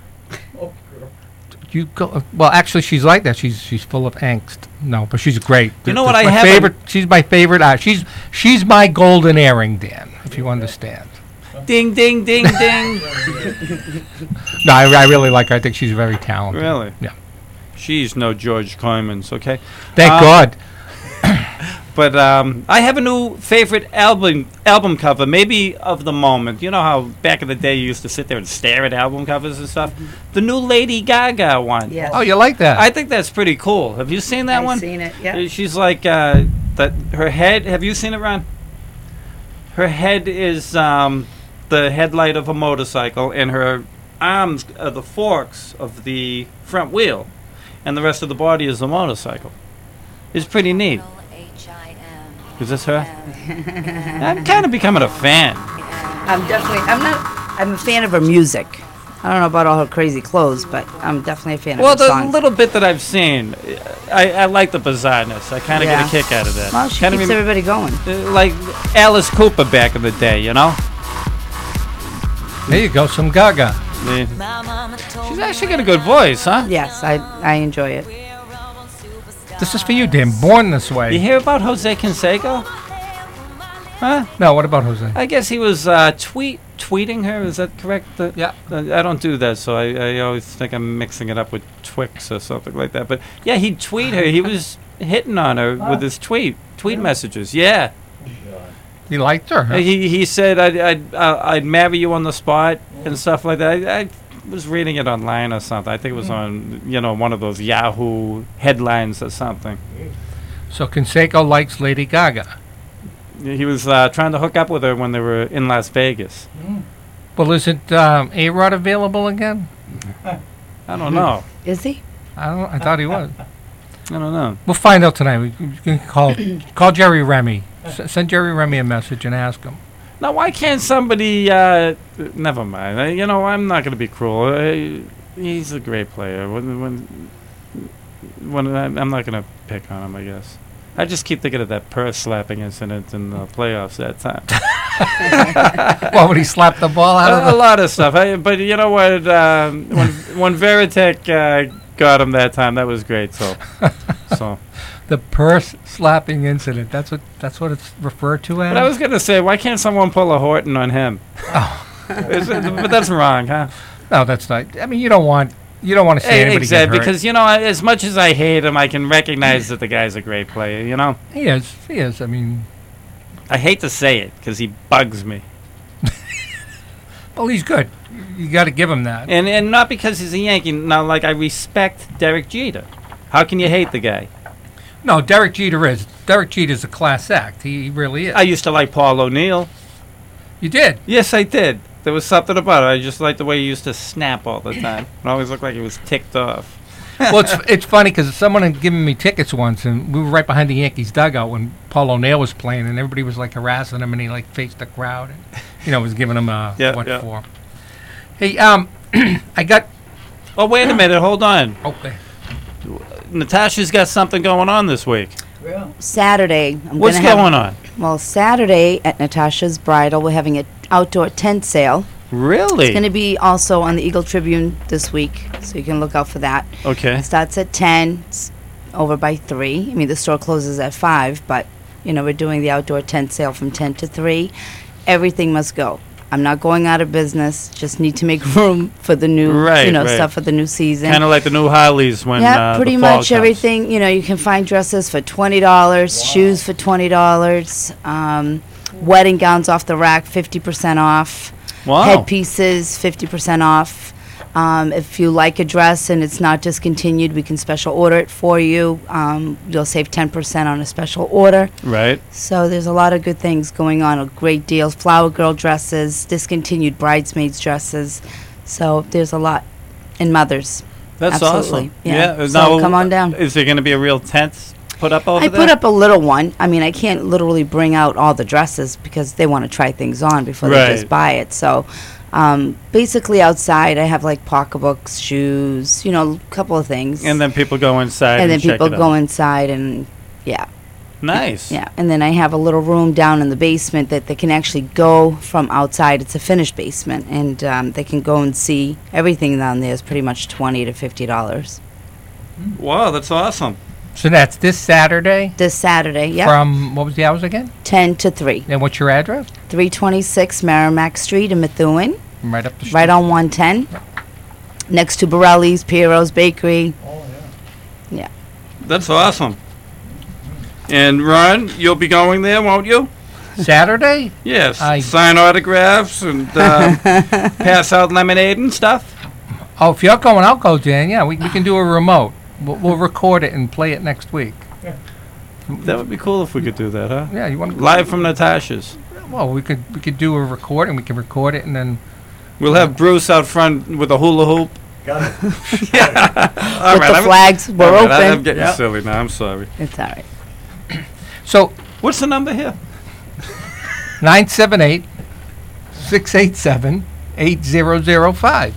You go. Well, actually, she's like that. She's she's full of angst. No, but she's great. You know Th- what that's I my haven't- favorite. She's my favorite. Uh, she's she's my golden earring, Dan. If you understand. Ding, ding, ding, ding. No, I, I really like her. I think she's very talented. Really? Yeah. She's no George Coymans, okay? Thank Um, God. But um, I have a new favorite album album cover, maybe of the moment. You know how back in the day you used to sit there and stare at album covers and stuff? The new Lady Gaga one. Yes. Oh, you like that? I think that's pretty cool. Have you seen that I've one? seen it, yeah. Uh, She's like, uh, that. her head, have you seen it, Ron? Her head is um, the headlight of a motorcycle, and her arms are the forks of the front wheel, and the rest of the body is the motorcycle. It's pretty neat. Is this her? I'm kind of becoming a fan. I'm definitely. I'm not. I'm a fan of her music. I don't know about all her crazy clothes, but I'm definitely a fan Well, of her the songs. little bit that I've seen, I, I like the bizarreness. I kind of Yeah. get a kick out of that. Well, she Kinda keeps rem- everybody going. uh, like Alice Cooper back in the day, you know? There you go, some Gaga. Yeah. She's actually got a good voice, huh? Yes, I I enjoy it. This is for you, Dan. Born this way. You hear about Jose Canseco? Huh? No, what about Jose? I guess he was uh, tweet tweeting her. Is that correct? Uh, Yeah. uh, I don't do that, so I, I always think I'm mixing it up with Twix or something like that. But yeah, he'd tweet her. He was hitting on her with his tweet tweet messages. Yeah. He liked her. Huh? Uh, He he said I'd I'd, uh, I'd marry you on the spot and stuff like that. I, I was reading it online or something. I think it was on you know one of those Yahoo headlines or something. So Canseco likes Lady Gaga. He was uh, trying to hook up with her when they were in Las Vegas. Well, isn't um, A-Rod available again? I don't know. Is he? I don't. I thought he was. I don't know. We'll find out tonight. We you can call call Jerry Remy. S- send Jerry Remy a message and ask him. Now, why can't somebody? Uh, never mind. Uh, you know, I'm not going to be cruel. Uh, he's a great player. When when when I'm I'm not going to pick on him, I guess. I just keep thinking of that purse slapping incident in the playoffs that time. Well, when he slapped the ball out of a, a the... lot of stuff. I, but you know what? Um, when when Veritek uh, got him that time, that was great. So, so. The purse slapping incident. That's what that's what it's referred to as. But I was gonna say, why can't someone pull a Horton on him? Oh. But that's wrong, huh? No, that's not. I mean, you don't want you don't want to see Hey, anybody exactly, get hurt. because you know, as much as I hate him, I can recognize that the guy's a great player. You know, he is. He is. I mean, I hate to say it because he bugs me, well, he's good. You got to give him that. and and not because he's a Yankee. Now, like I respect Derek Jeter. How can you hate the guy? No, Derek Jeter is. Derek Jeter's a class act. He really is. I used to like Paul O'Neill. You did. Yes, I did. There was something about it. I just liked the way he used to snap all the time. It always looked like he was ticked off. Well, it's it's funny because someone had given me tickets once, and we were right behind the Yankees dugout when Paul O'Neill was playing, and everybody was like harassing him, and he like faced the crowd, and you know was giving him a Yeah, what yeah. for. Hey, um, I got. Oh, wait a minute. Hold on. Okay. Natasha's got something going on this week. Saturday. I'm What's gonna have, going on? Well, Saturday at Natasha's Bridal, we're having an outdoor tent sale. Really? It's going to be also on the Eagle Tribune this week, so you can look out for that. Okay. It starts at ten, it's over by three. I mean, the store closes at five, but, you know, we're doing the outdoor tent sale from ten to three. Everything must go. I'm not going out of business, just need to make room for the new, Right, you know, right. stuff for the new season. Kind of like the new Harleys when Yeah, uh, pretty the fall much comes. everything. You know, you can find dresses for twenty dollars, shoes for twenty dollars, um, wedding gowns off the rack, fifty percent off. Wow. Headpieces, fifty percent off. Um, if you like a dress and it's not discontinued, we can special order it for you. Um, you'll save ten percent on a special order. Right. So there's a lot of good things going on, a great deal. Flower girl dresses, discontinued bridesmaids dresses. So there's a lot. And mothers. That's Absolutely, awesome. yeah. So now, come on down. Is there going to be a real tent put up over I there? put up a little one. I mean, I can't literally bring out all the dresses because they want to try things on before they just Right. buy it. So um, basically outside I have like pocketbooks, shoes, you know, a couple of things. And then people go inside and, and then check people it go out. inside and, yeah. Nice. Yeah, and then I have a little room down in the basement that they can actually go from outside. It's a finished basement, and um, they can go and see everything down there is pretty much twenty to fifty dollars. Wow, that's awesome. So that's this Saturday This Saturday, yeah, from what was the hours again? ten to three, And what's your address? three twenty-six Merrimack Street in Methuen, Right up the street. right on one ten, next to Borelli's, Piero's Bakery. That's awesome. And Ron, you'll be going there, won't you? Saturday? Yes. I- Sign autographs and uh, pass out lemonade and stuff. Oh, if you're going, I'll go, Dan. Yeah, we, we can do a remote. We'll, we'll record it and play it next week. That would be cool if we could do that, huh? Yeah, you want to Live from Natasha's. Well, we could we could do a recording. We can record it and then. We'll have Bruce out front with a hula hoop. Got it. All With right, the I'm- flags, we're all right, open. I'm getting Yeah. silly now. I'm sorry. It's all right. So What's the number here? nine seven eight, six eight seven, eight zero zero five.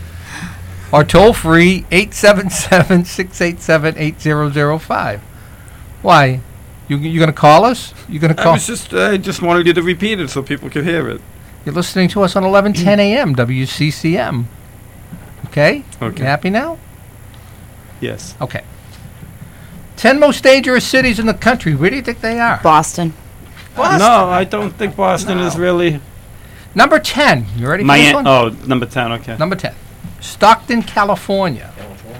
Or toll free eight seven seven, six eight seven, eight zero zero five. Why? You you gonna call us? You gonna I call? was just, I just wanted you to repeat it so people could hear it. You're listening to us on eleven ten a.m. W C C M. Okay? Okay. You happy now? Yes. Okay. Ten most dangerous cities in the country. Where do you think they are? Boston. Boston. No, I don't think Boston is really. Number ten. You ready for My this aunt, one? oh, number ten. Okay. Number ten. Stockton, California.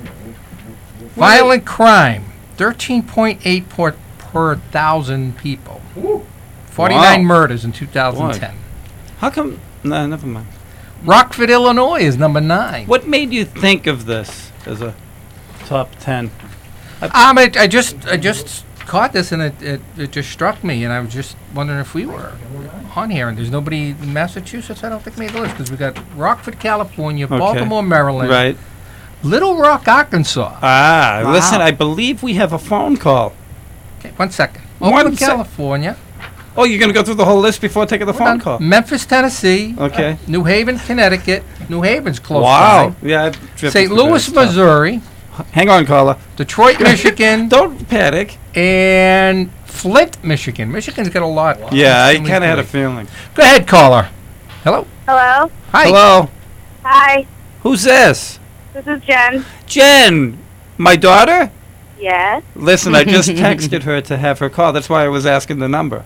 Violent crime. thirteen point eight per, per thousand people. forty-nine Wow. murders in two thousand ten. How come? No, never mind. Rockford, Illinois is number nine. What made you think of this as a top ten? Um, I, I just I just caught this and it, it, it just struck me, and I was just wondering if we were on here. And there's nobody in Massachusetts, I don't think, made the list, because we got Rockford, California, Okay. Baltimore, Maryland, Right. Little Rock, Arkansas. Ah, Wow. listen, I believe we have a phone call. Okay, one second. One Oakland, sec- California. Oh, you're going to go through the whole list before taking the We're phone done. call? Memphis, Tennessee. Okay. New Haven, Connecticut. New Haven's close Wow. by. Yeah. I've drifted Saint through Louis, that stuff. Missouri. Hang on, caller. Detroit, Michigan. Don't panic. And Flint, Michigan. Michigan's got a lot. Yeah, I Extremely kind of had a big. feeling. Go ahead, caller. Hello. Hello. Hi. Hello. Hi. Who's this? This is Jen. Jen, my daughter? Yes. Listen, I just texted her to have her call. That's why I was asking the number.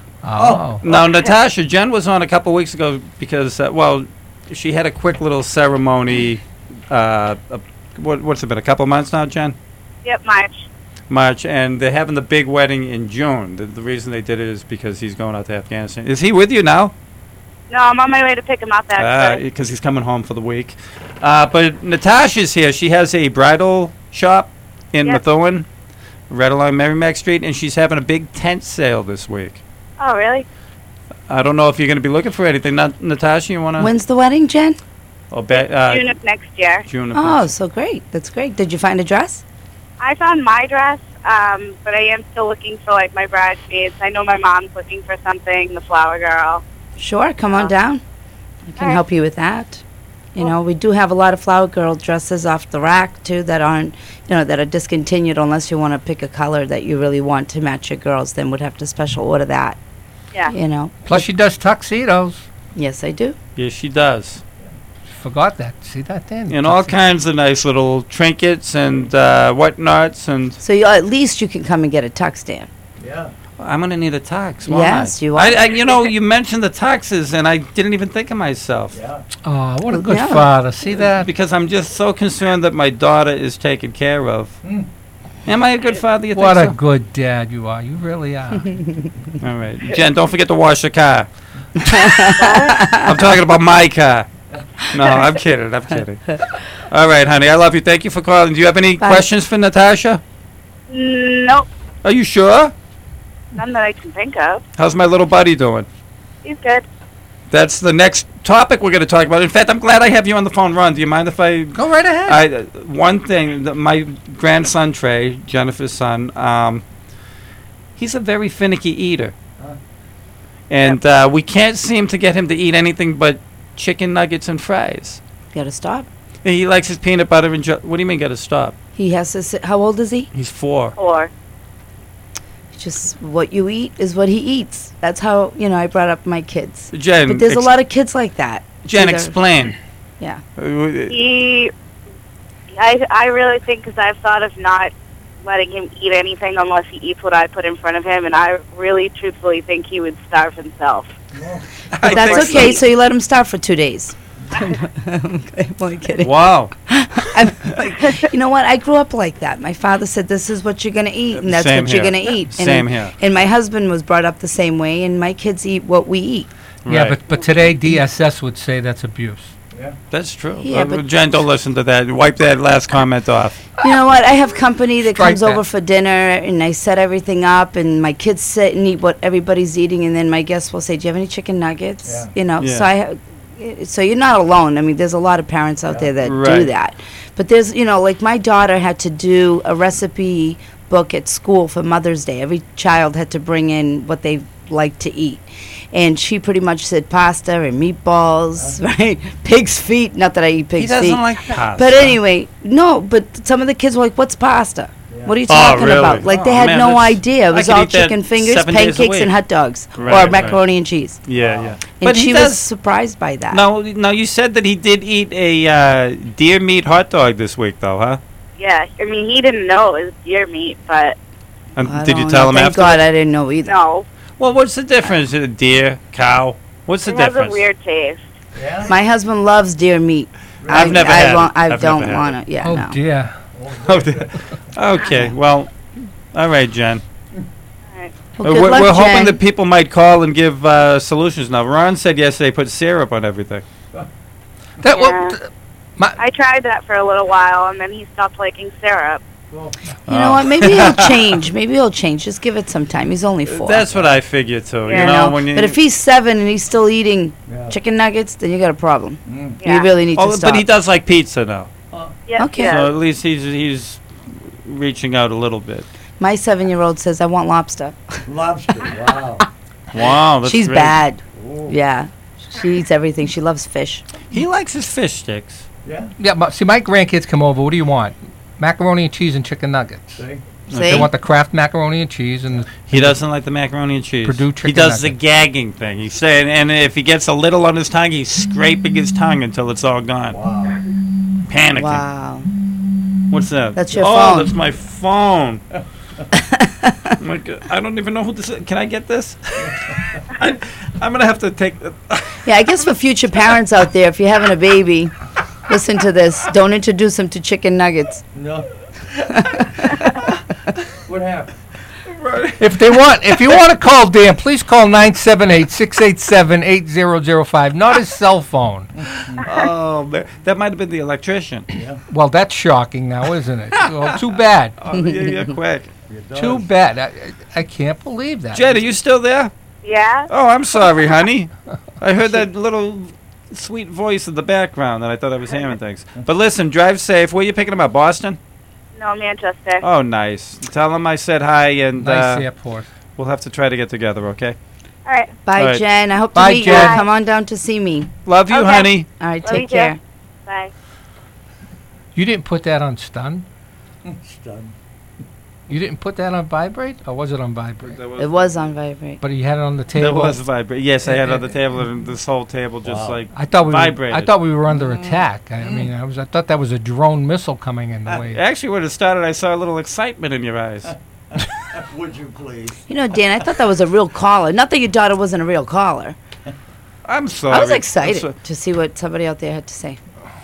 Oh. Now, Natasha, Jen was on a couple weeks ago because, uh, well, she had a quick little ceremony. Uh, uh, what, what's it been, a couple months now, Jen? Yep, March. March, and they're having the big wedding in June. The, the reason they did it is because he's going out to Afghanistan. Is he with you now? No, I'm on my way to pick him up, actually. Because he's coming home for the week. Uh, but Natasha's here. She has a bridal shop in Yep. Methuen, right along Merrimack Street, and she's having a big tent sale this week. Oh, really? I don't know if you're going to be looking for anything. Not, Natasha, you want to? When's the wedding, Jen? Oh, ba- uh, June of next year. June of Oh, next- so great. That's great. Did you find a dress? I found my dress, um, but I am still looking for, like, my bridesmaids. I know my mom's looking for something, the flower girl. Sure, come on Oh. down. I can All right. help you with that. You know, we do have a lot of flower girl dresses off the rack, too, that aren't, you know, that are discontinued unless you want to pick a color that you really want to match your girls. Then would have to special order that, Yeah. you know. Plus, she does tuxedos. Yes, I do. Yeah, she does. Forgot that. See that then? And all kinds of nice little trinkets and uh, whatnots. And So you, at least you can come and get a tux, Dan. Yeah. I'm going to need a tux. won't Yes, I? you are. I, I, you know, you mentioned the tuxes, and I didn't even think of myself. Yeah. Oh, what a good Yeah. father. See that? Because I'm just so concerned that my daughter is taken care of. Mm. Am I a good father, you What think a so? good dad you are. You really are. All right. Jen, don't forget to wash your car. I'm talking about my car. No, I'm kidding. I'm kidding. All right, honey. I love you. Thank you for calling. Do you have any Bye. questions for Natasha? Nope. Are you sure? None that I can think of. How's my little buddy doing? He's good. That's the next topic we're going to talk about. In fact, I'm glad I have you on the phone, Ron. Do you mind if I... Go right ahead. I, uh, one thing, that my grandson, Trey, Jennifer's son, um, he's a very finicky eater. And uh, we can't seem to get him to eat anything but chicken nuggets and fries. Gotta stop. And he likes his peanut butter and... Ju- what do you mean, got to stop? He has to sit. How old is he? He's four. Or. Just what you eat is what he eats. That's how, you know, I brought up my kids. Jen, But there's a ex- lot of kids like that. Jen, Either- explain. Yeah. Uh, He, I, I really think, because I've thought of not letting him eat anything unless he eats what I put in front of him, and I really truthfully think he would starve himself. I That's think okay, so you let him starve for two days. Okay, I'm only kidding. Wow. I'm like, you know what? I grew up like that. My father said, "This is what you're gonna eat, and that's Same what you're here. gonna eat." And, Same here. And my husband was brought up the same way, and my kids eat what we eat. Yeah, Right. but but today D S S would say that's abuse. That's true. Yeah, Uh, but- Jen, don't listen to that. Wipe that last comment off. You know what? I have company that Strike comes that. over for dinner, and I set everything up, and my kids sit and eat what everybody's eating, and then my guests will say, "Do you have any chicken nuggets?" Yeah. You know, Yeah. so I. Ha- i- so you're not alone. I mean, there's a lot of parents out there that do Right. that. But there's, you know, like my daughter had to do a recipe book at school for Mother's Day. Every child had to bring in what they like to eat. And she pretty much said pasta and meatballs, right? Pig's feet. Not that I eat pig's He doesn't feet. like pasta. But anyway, no, but some of the kids were like, "What's pasta? What are you Oh, talking really? about?" Like they Oh, had man, no that's- idea. It I was could all eat that chicken fingers, seven days a pancakes, and week. hot dogs, Right, or right. macaroni and cheese. Yeah, yeah. And But he she does- was surprised by that. Now, now you said that he did eat a uh, deer meat hot dog this week, though, huh? Yeah, I mean, he didn't know it was deer meat, but And I did you don't tell know. him Thank after? God I didn't know either. no. Well, what's the difference? A deer, cow? What's the It has difference? a weird taste. Yeah? My husband loves deer meat. I've I, never I had won't- it. I I've don't never had want to. Yeah, Oh no. dear. Oh, dear. Okay, well, all right, Jen. Well, Uh, good we're luck, we're hoping Jen. that people might call and give uh, solutions. Now, Ron said yesterday put syrup on everything. That Yeah. well, th- my, I tried that for a little while, and then he stopped liking syrup. You Oh. know what? Maybe he'll change. Maybe he'll change. Just give it some time. He's only four. That's what I figured too. Yeah. You know, when you. but if he's seven and he's still eating Yeah. chicken nuggets, then you got a problem. Yeah. You really need oh, to stop. but he does like pizza now, Yes, Okay. he so does. at least he's he's reaching out a little bit. My seven-year-old says, "I want lobster." Lobster, wow. Wow, that's She's great. bad. Ooh. Yeah, she eats everything. She loves fish. He likes his fish sticks. Yeah, yeah, but see, my grandkids come over. What do you want? Macaroni and cheese and chicken nuggets. see? See? They want the Kraft macaroni and cheese and He doesn't like the macaroni and cheese. Purdue he chicken does the nuggets. gagging thing. He's saying, and if he gets a little on his tongue, he's scraping his tongue until it's all gone. Wow. Panicking. Wow. What's that? That's your oh, phone. that's my phone. My God, I don't even know who this is. Can I get this? I, I'm gonna have to take. The Yeah, I guess for future parents out there, if you're having a baby, listen to this. Don't introduce them to chicken nuggets. No. What happened? if they want, if you want to call Dan, please call nine seven eight, six eight seven, eight zero zero five. Not his cell phone. oh, man. That might have been the electrician. Well, that's shocking now, isn't it? Well, too bad. Oh, yeah, yeah, quick. It does. Too bad. I, I, I can't believe that. Jed, are you still there? Yeah? Oh, I'm sorry, honey. I heard that little sweet voice in the background that I thought I was hearing things. But listen, drive safe. Where are you picking them up? Boston? No, Manchester. Oh, nice. Tell them I said hi, and Nice uh, airport. we'll have to try to get together, okay? All right. Bye, All right. Jen. I hope Bye, to meet Jen. you. Come on down to see me. Love you, Okay. honey. All right, Love you take too. care. Bye. You didn't put that on stun? Stunned. You didn't put that on vibrate? Or was it on vibrate? It was on vibrate. But you had it on the There table? was vibrate. Yes, I had it on the table, and this whole table just Wow. like I thought we were, vibrated. I thought we were under attack. I mean, I was I thought that was a drone missile coming in the Uh, way. actually, when it started, I saw a little excitement in your eyes. Would you please? You know, Dan, I thought that was a real caller. Not that your daughter wasn't a real caller. I'm sorry. I was I'm excited so- to see what somebody out there had to say.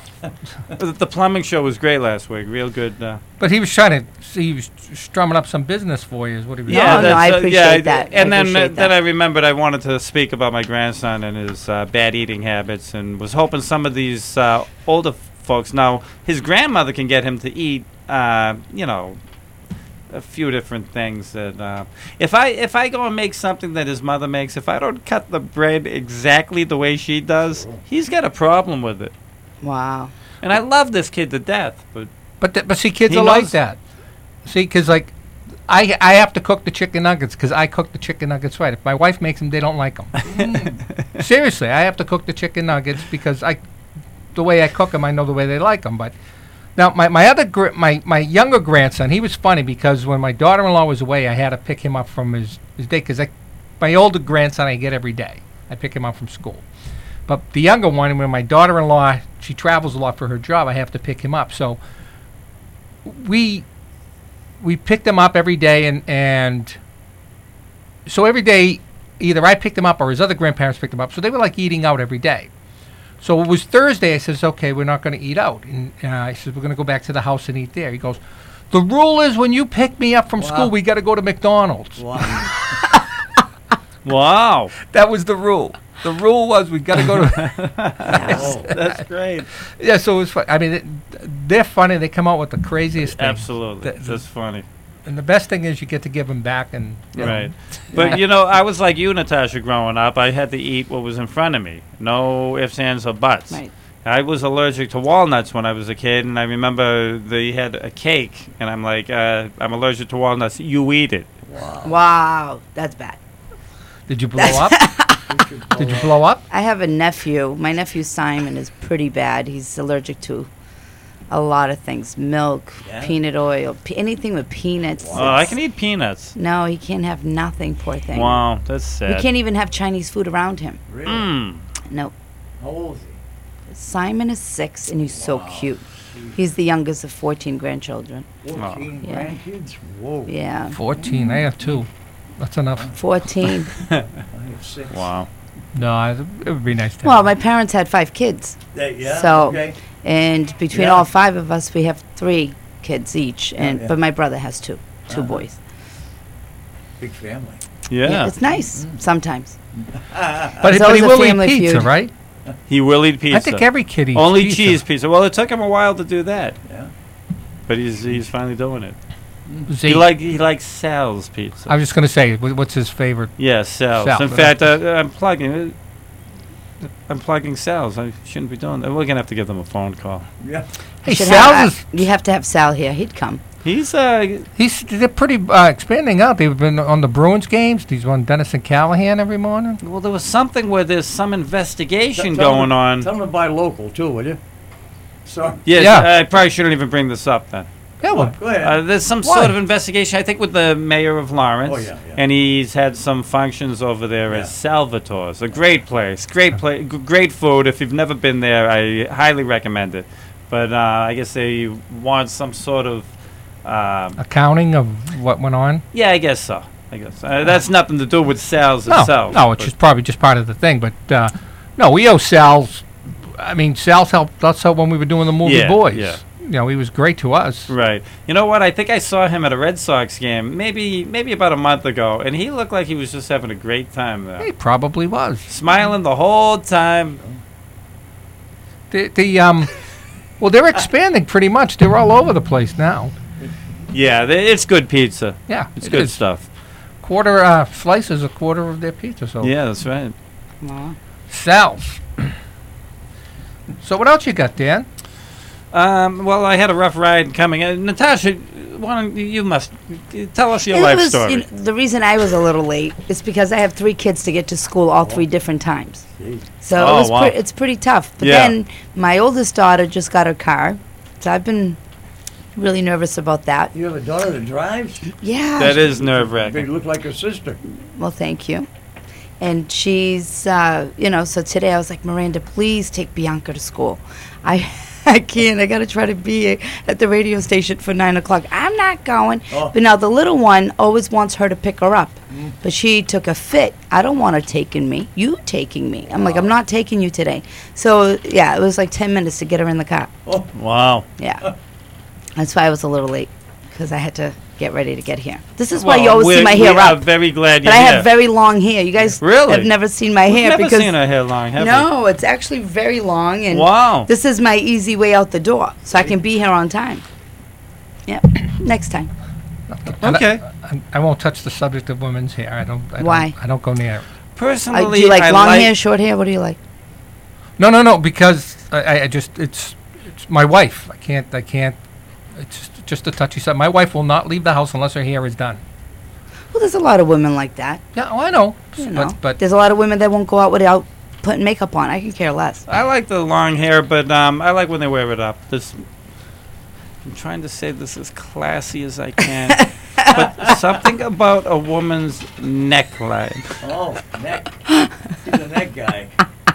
the, the plumbing show was great last week. Real good. Uh, But he was trying to see, he was strumming up some business for you, is what he was No, yeah, no, that's, I uh, appreciate yeah, that. I And then, uh, appreciate then that. I remembered I wanted to speak about my grandson and his uh, bad eating habits, and was hoping some of these uh, older folks. Now, his grandmother can get him to eat, uh, you know, a few different things. That uh, if I if I go and make something that his mother makes, if I don't cut the bread exactly the way she does, he's got a problem with it. Wow. And I love this kid to death, but But th- but see, kids He are like knows- that. See, because like, I I have to cook the chicken nuggets because I cook the chicken nuggets right. If my wife makes them, they don't like them. Seriously, I have to cook the chicken nuggets because I, the way I cook them, I know the way they like them. But now my my other gr- my my younger grandson, he was funny because when my daughter-in-law was away, I had to pick him up from his his day because I, my older grandson I get every day. I pick him up from school. But the younger one, when my daughter-in-law, she travels a lot for her job, I have to pick him up. So we we picked him up every day, and and so every day either I picked him up or his other grandparents picked him up. So they were like eating out every day. So it was Thursday. I says, okay, we're not going to eat out. And uh, I said, we're going to go back to the house and eat there. He goes, the rule is when you pick me up from Wow. school, we got to go to McDonald's. Wow. wow, That was the rule. The rule was we got to go to. Oh, that's great. Yeah, so it was fun. I mean, it, they're funny. They come out with the craziest things. Absolutely, Th- that's funny. And the best thing is you get to give them back, and you know, Right. But, you know, I was like you, Natasha, growing up. I had to eat what was in front of me. No ifs, ands, or buts. Right. I was allergic to walnuts when I was a kid, and I remember they had a cake, and I'm like, uh, I'm allergic to walnuts. You eat it. Wow. That's bad. Did you blow up? Did you blow up? I have a nephew. My nephew Simon is pretty bad. He's allergic to a lot of things: milk, Yeah. peanut oil, pe- anything with peanuts. Oh, I It's- can eat peanuts. No, he can't have nothing. Poor thing. Wow, that's He sad. can't even have Chinese food around him. Really? Mm. No. How old is he? Simon is six, and he's so cute. He's the youngest of fourteen grandchildren. fourteen Yeah. grandkids? Whoa. Yeah. Fourteen. I have two. That's enough. fourteen. I have six. Wow. No, it it would be nice to Well, have. my parents had five kids. They- yeah, So, okay. and between Yeah. all five of us, we have three kids each. And yeah. but my brother has two, two Uh-huh. boys. Big family. Yeah. It's nice sometimes. but it's but he always a will eat family pizza, feud. right? He will eat pizza. I think every kid eats Only pizza. cheese pizza. Well, it took him a while to do that, Yeah. but he's he's finally doing it. Z- He like he likes Sal's pizza. I was just going to say, wh- what's his favorite? Yeah, Sal's. Sal's, In uh, fact, uh, I'm plugging. Uh, I'm plugging Sal's. I shouldn't be doing that. We're gonna have to give them a phone call. Yeah. Hey, Should Sal's have, is you have to have Sal here. He'd come. He's uh he's they're pretty uh, expanding out. They've been on the Bruins games. He's on Dennis and Callahan every morning. well. There was something where there's some investigation Tell going them- on. Tell them to buy local too, will you? Sorry. Yes, Yeah. I probably shouldn't even bring this up then. Yeah, well, Go ahead. Uh, there's some Why? sort of investigation, I think, with the mayor of Lawrence, Oh, yeah, yeah. and he's had some functions over there Yeah. at Salvatore's. A great place, great place, great food. If you've never been there, I highly recommend it. But uh, I guess they want some sort of, um, accounting of what went on. yeah, I guess so. I guess uh, that's nothing to do with Sal's No, itself. no, it's but- just probably just part of the thing. But uh, no, we owe Sal's. I mean, Sal's helped us out when we were doing the movie Yeah, Boys. yeah. You know, he was great to us. Right. You know what? I think I saw him at a Red Sox game, maybe maybe about a month ago, and he looked like he was just having a great time there, He probably was. smiling the whole time. The, the um, well, they're expanding pretty much. They're all over the place now. Yeah, th- it's good pizza. Yeah, It's it good is. stuff. Quarter uh, slice is a quarter of their pizza. So Yeah, that's right. Aw. Sal's. So what else you got, Dan? Um, well, I had a rough ride coming. Uh, Natasha, why don't you, you must uh, tell us your It life was, story. you know, the reason I was a little late is because I have three kids to get to school all three different times. Gee. So Oh, it was wow. pre- it's pretty tough. But Yeah. then my oldest daughter just got her car, so I've been really nervous about that. You have a daughter that drives? Yeah. that is nerve They wracking. look like her sister. Well, thank you. And she's, uh, you know, so today I was like, Miranda, please take Bianca to school. I, I can't. I got to try to be at the radio station for nine o'clock. I'm not going. Oh. But now the little one always wants her to pick her up. But she took a fit. I don't want her taking me. You taking me. I'm like, I'm not taking you today. So, yeah, it was like ten minutes to get her in the car. Oh, Wow. Yeah. That's why I was a little late, because I had to get ready to get here. This is why you Well, always see we're- my hair we are up. very glad But you're I here. have very long hair. You guys Really? have never seen my We've hair never because seen her hair long, have no, it's actually very long, and we? Wow. this is my easy way out the door, so I can be here on time. Yep. Next time. And I- Okay. I, I won't touch the subject of women's hair. I don't. I don't Why? I don't go near it. Personally, Uh, do you like I long like, hair, short hair? What do you like? No, no, no. Because I, I- I just it's it's my wife. I can't. I can't. It's just, just a touchy subject. My wife will not leave the house unless her hair is done. Well, there's a lot of women like that. Yeah, oh, I know. You know, But but there's a lot of women that won't go out without putting makeup on. I can care less. I like the long hair, but um, I like when they wear it up. This, I'm trying to say this as classy as I can, but something about a woman's neckline. oh, neck. He's a neck guy.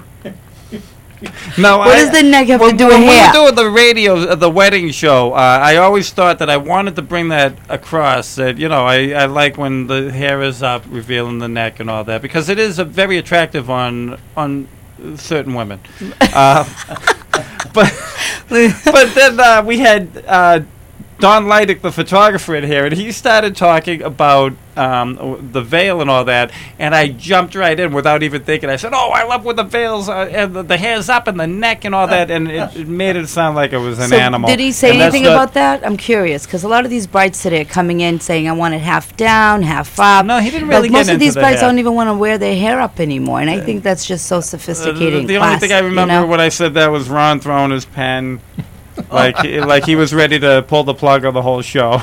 No, What I, does the neck have when, to do with when hair? we were doing the radio, uh, the wedding show, uh, I always thought that I wanted to bring that across. That you know, I, I like when the hair is up, revealing the neck and all that, because it is a very attractive on on certain women. uh, but but then uh, we had uh, Don Leidick, the photographer, in here, and he started talking about um, w- the veil and all that, and I jumped right in without even thinking. I said, "Oh, I love when the veils uh, and the, the hair's up and the neck and all that," and it, it made it sound like it was an So animal. did he say And that's anything not- about that? I'm curious, because a lot of these brides today are coming in saying, I want it half down, half up. No, he didn't But really get most of into these the brides hair. don't even want to wear their hair up anymore, and I think that's just so Uh, sophisticated the and the only classy, thing I remember you know? when I said that was Ron throwing his pen, like he- like he was ready to pull the plug on the whole show.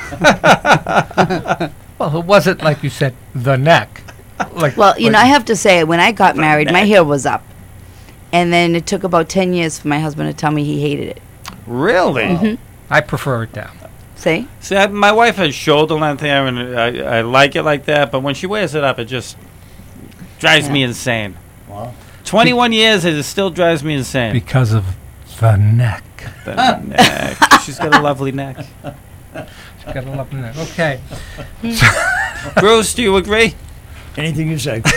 well, it wasn't like you said the neck. Like Well, you like- know, I have to say, when I got married, my hair was up. And then it took about ten years for my husband to tell me he hated it. Really? Mhm. I prefer it down. See? See, I, my wife has shoulder length hair, and I, I like it like that. But when she wears it up, it just drives me insane. Wow. Twenty-one years, it still drives me insane. Because of the neck. The neck. She's got a lovely neck. She's got a lovely neck. Okay. Bruce, do you agree? Anything you say.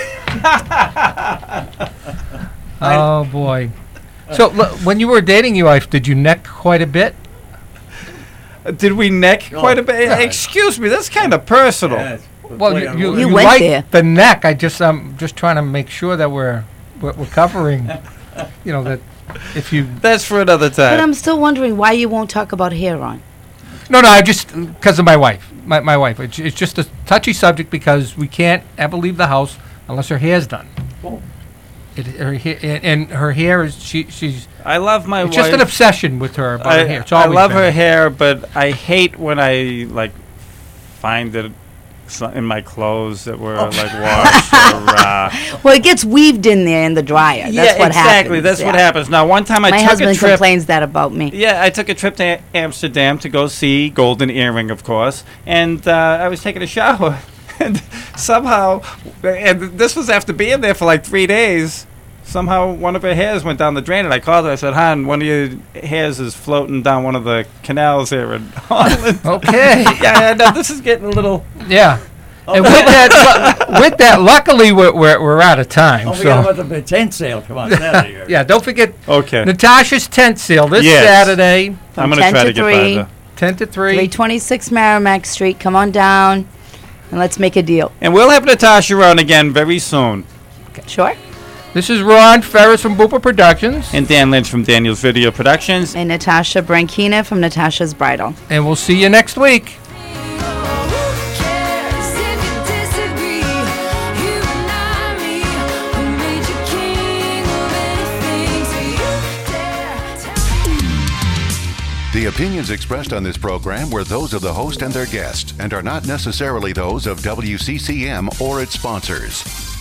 Oh boy. So l- when you were dating your wife, did you neck quite a bit? Did we neck Oh, quite a bit? God. Excuse me, that's kind of personal. Yes. Well, Boy, you, I'm you, really- You you went like there. the neck. I just I'm just trying to make sure that we're we're, we're covering. You know that if you That's for another But time. I'm still wondering why you won't talk about hair on. no no I just because of my wife my my wife. It's, it's just a touchy subject because we can't ever leave the house unless her hair's done. Oh. It, her hair, and, and her hair is she she's I love my it's wife. just an obsession with her about I, her hair. It's I always love been. her hair, but I hate when I like find it so- in my clothes that were like washed. Or, uh, Well, it gets weaved in there in the dryer. That's yeah, what exactly. happens. That's what yeah. happens. Now, one time I My took a husband trip. complains that about me. Yeah, I took a trip to A- Amsterdam to go see Golden Earring, of course, and uh, I was taking a shower, and somehow, and this was after being there for like three days. Somehow, one of her hairs went down the drain, and I called her. I said, "Hon, one of your hairs is floating down one of the canals here in Holland." Okay. Yeah, no, this is getting a little. Yeah. And with that, lu- with that, luckily we're, we're, we're out of time. Don't forget So about the tent sale. Come on, Saturday. here. yeah, don't forget Okay, Natasha's tent sale this Yes. Saturday, From I'm gonna ten try to to get three. by there. ten to three. three twenty-six Merrimack Street. Come on down, and let's make a deal. And we'll have Natasha on again very soon. Sure. This is Ron Ferris from Booper Productions, And Dan Lynch from Daniel's Video Productions. And Natasha Brankina from Natasha's Bridal. and we'll see you next week. The opinions expressed on this program were those of the host and their guests and are not necessarily those of W C C M or its sponsors.